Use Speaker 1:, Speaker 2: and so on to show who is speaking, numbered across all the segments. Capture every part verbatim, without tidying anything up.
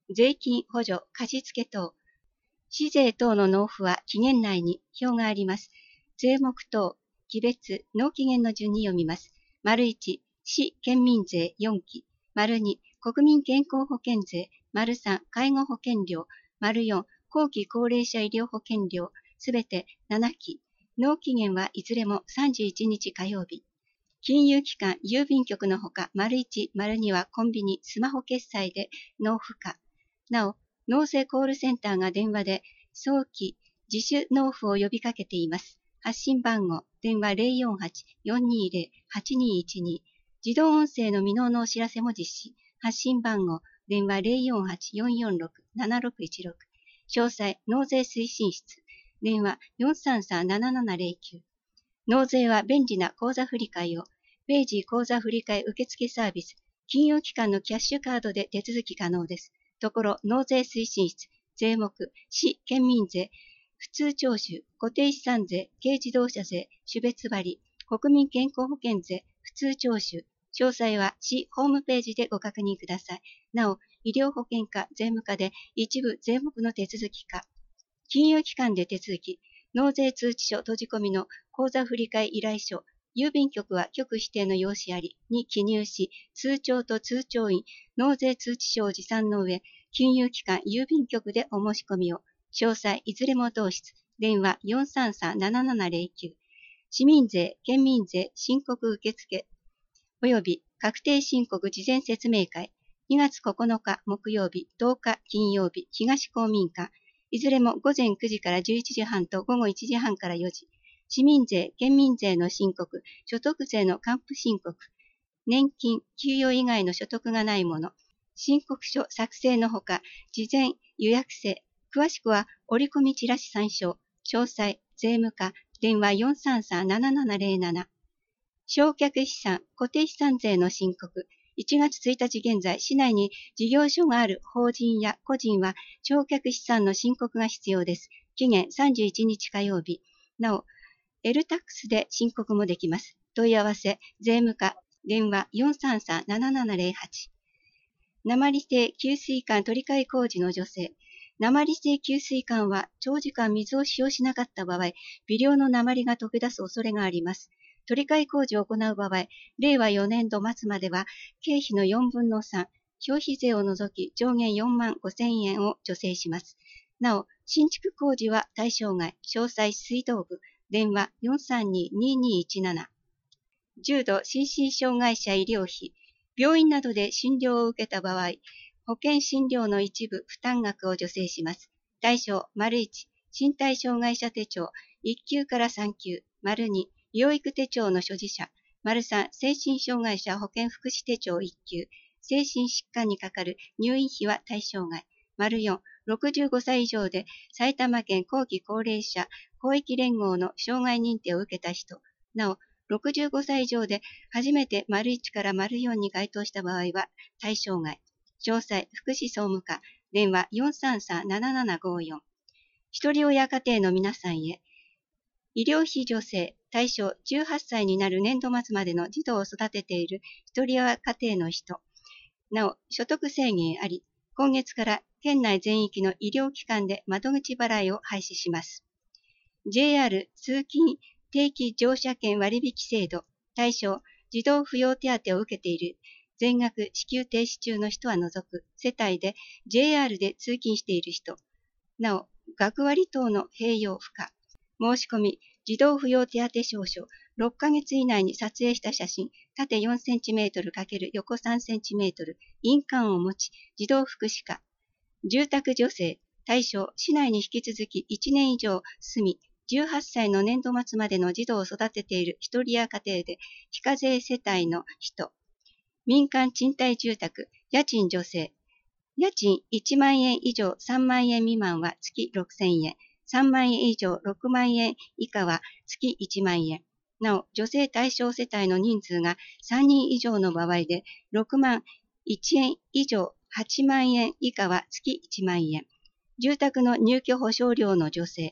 Speaker 1: 税金補助、貸付等。市税等の納付は期限内に表があります。税目等、期別、納期限の順に読みます。丸いち、市県民税よんき。丸に、国民健康保険税。丸さん、介護保険料。丸よん、後期高齢者医療保険料。すべてななき。納期限はいずれもさんじゅういちにち火曜日。金融機関、郵便局のほか、丸いち、丸にはコンビニ、スマホ決済で納付可。なお、納税コールセンターが電話で早期自主納付を呼びかけています。発信番号、電話 ゼロよんはち よんにーゼロ はちにーいちに。自動音声の未納のお知らせも実施。発信番号、電話 ゼロよんはち よんよんろく ななろくいちろく。詳細、納税推進室。電話 よんさんさん ななななゼロきゅう。納税は便利な口座振替を。ページ口座振替受付サービス。金融機関のキャッシュカードで手続き可能です。ところ、納税推進室。税目、市、県民税、普通徴収、固定資産税、軽自動車税、種別割、国民健康保険税、普通徴収。詳細は市ホームページでご確認ください。なお、医療保険課、税務課で一部税目の手続き課。金融機関で手続き、納税通知書閉じ込みの口座振替依頼書、郵便局は局指定の用紙ありに記入し、通帳と通帳員、納税通知書を持参の上、金融機関、郵便局でお申し込みを。詳細、いずれも同室。電話 よんさんさん ななななゼロきゅう。市民税、県民税、申告受付、及び確定申告事前説明会。にがつここのか木曜日、とおか金曜日、東公民館。いずれもごぜんくじからじゅういちじはんとごごいちじはんからよじ。市民税、県民税の申告、所得税の還付申告、年金、給与以外の所得がないもの、申告書作成のほか、事前予約制、詳しくは折り込みチラシ参照、詳細、税務課、電話 よんさんさん ななななゼロなな。償却資産、固定資産税の申告、いちがつついたち現在、市内に事業所がある法人や個人は、償却資産の申告が必要です。期限さんじゅういちにち火曜日。なお、エルタックス で申告もできます。問い合わせ、税務課、電話 よんさんさん ななななゼロはち。鉛製給水管取り替え工事の助成。鉛製給水管は長時間水を使用しなかった場合、微量の鉛が溶け出す恐れがあります。取り替え工事を行う場合、れいわよねんど末までは、経費のよんぶんのさん、消費税を除き上限よんまんごせんえんを助成します。なお、新築工事は対象外、詳細水道部、電話 よんさんに ににいちなな。重度心身障害者医療費、病院などで診療を受けた場合、保険診療の一部負担額を助成します。対象、丸いち、身体障害者手帳、いっきゅうからさんきゅう、丸に、療育手帳の所持者、丸さん、精神障害者保健福祉手帳いっきゅう、精神疾患にかかる入院費は対象外、丸よん、ろくじゅうごさい以上で埼玉県後期高齢者公益連合の障害認定を受けた人、なお、ろくじゅうごさい以上で初めて丸いちから丸よんに該当した場合は対象外。詳細、福祉総務課、電話 よんさんさん ななななごよん。一人親家庭の皆さんへ、医療費助成、対象じゅうはっさいになる年度末までの児童を育てている一人親家庭の人。なお、所得制限あり、今月から県内全域の医療機関で窓口払いを廃止します。ジェイアール 通勤定期乗車券割引制度、対象、児童扶養手当を受けている全額支給停止中の人は除く世帯で ジェイアール で通勤している人。なお、学割等の併用不可。申し込み、児童扶養手当証書、ろっかげつ以内に撮影した写真、縦よんセンチメートル×横さんセンチメートル、印鑑を持ち、児童福祉課。住宅助成、対象、市内に引き続きいちねん以上住み、じゅうはっさいの年度末までの児童を育てている一人や家庭で、非課税世帯の人。民間賃貸住宅、家賃助成。家賃いちまんえん以上さんまんえん未満は月ろくせんえん。さんまんえん以上ろくまんえん以下は月いちまんえん。なお、助成対象世帯の人数がさんにん以上の場合で、ろくまんいちえん以上はちまんえん以下は月いちまんえん。住宅の入居保証料の助成。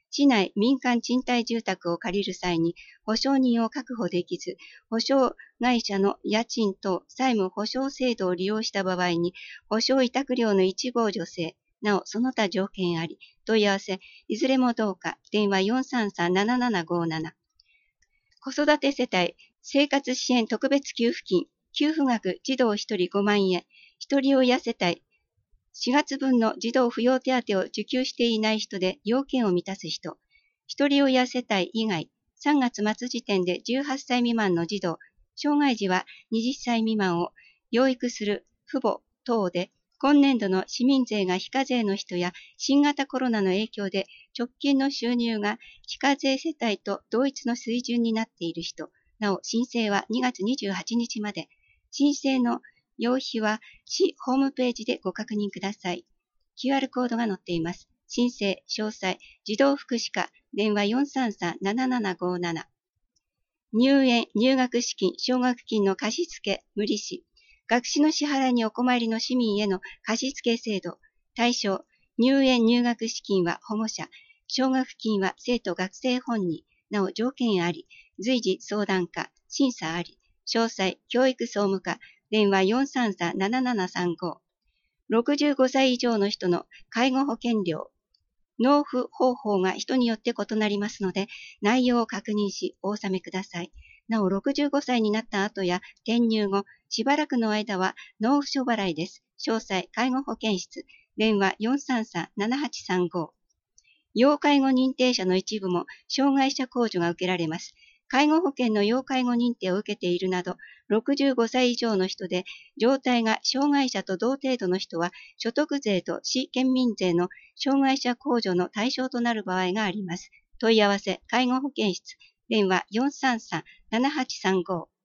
Speaker 1: 市内民間賃貸住宅を借りる際に保証人を確保できず、保証会社の家賃等債務保証制度を利用した場合に、保証委託料の一部を助成、なおその他条件あり、問い合わせ、いずれもどうか、電話 よんさんさんななななごなな。子育て世帯生活支援特別給付金、給付額児童ひとりごまんえん、ひとり親世帯しがつぶんの児童扶養手当を受給していない人で要件を満たす人、ひとり親世帯以外、さんがつ末時点でじゅうはっさい未満の児童、障害児ははたち未満を養育する父母等で、今年度の市民税が非課税の人や新型コロナの影響で直近の収入が非課税世帯と同一の水準になっている人、なお申請はにがつにじゅうはちにちまで、申請の要否は市ホームページでご確認ください。キューアール コードが載っています。申請、詳細、児童福祉課、電話 よんさんさんななななごなな。入園、入学資金、奨学金の貸付、無利子。学資の支払いにお困りの市民への貸付制度。対象、入園入学資金は保護者、奨学金は生徒学生本人、なお条件あり、随時相談課、審査あり。詳細、教育総務課、電話 よんさんさんななななさんご。ろくじゅうごさい以上の人の介護保険料。納付方法が人によって異なりますので、内容を確認し、お納めください。なお、ろくじゅうごさいになった後や転入後、しばらくの間は納付書払いです。詳細、介護保険室、電話 よんさんさんななはちさんご。要介護認定者の一部も障害者控除が受けられます。介護保険の要介護認定を受けているなど、ろくじゅうごさい以上の人で、状態が障害者と同程度の人は、所得税と市県民税の障害者控除の対象となる場合があります。問い合わせ、介護保険室、電話 よんさんさんななはちさんご。